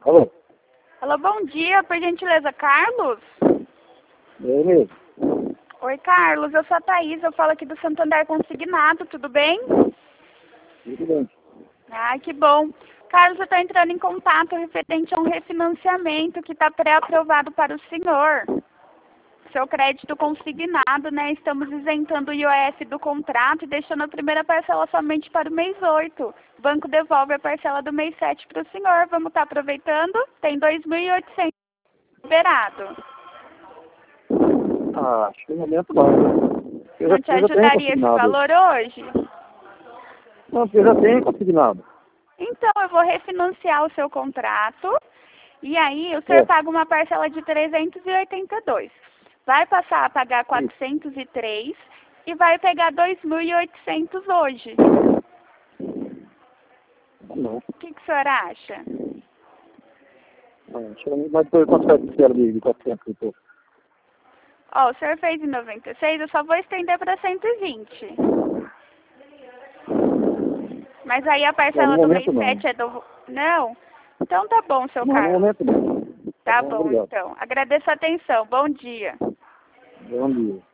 Alô? Alô, bom dia, por gentileza, Carlos? É mesmo? Oi, Carlos, eu sou a Thaís, eu falo aqui do Santander Consignado, tudo bem? Tudo bem. Ah, que bom. Carlos, eu estou entrando em contato referente a um refinanciamento que está pré-aprovado para o senhor. Seu crédito consignado, né? Estamos isentando o IOF do contrato e deixando a primeira parcela somente para o mês 8. O banco devolve a parcela do mês 7 para o senhor. Vamos estar aproveitando? Tem 2.800 liberado. Ah, acho que no momento não. Não te ajudaria esse valor hoje? Não, porque eu já tenho consignado. Então, eu vou refinanciar o seu contrato e aí o senhor paga uma parcela de 382. Vai passar a pagar 403 e vai pegar 2.800 hoje. Não. O que o senhor acha? Não, acho que não. Mas depois quanto vai parcela de 400 e pouco? Ó, o senhor fez em 96, eu só vou estender para 120. Mas aí a parcela do mês 7 é do... Não? Então tá bom, seu Não, Carlos. no momento não. Tá bom, obrigado. então. Agradeço a atenção. Bom dia. Bom dia.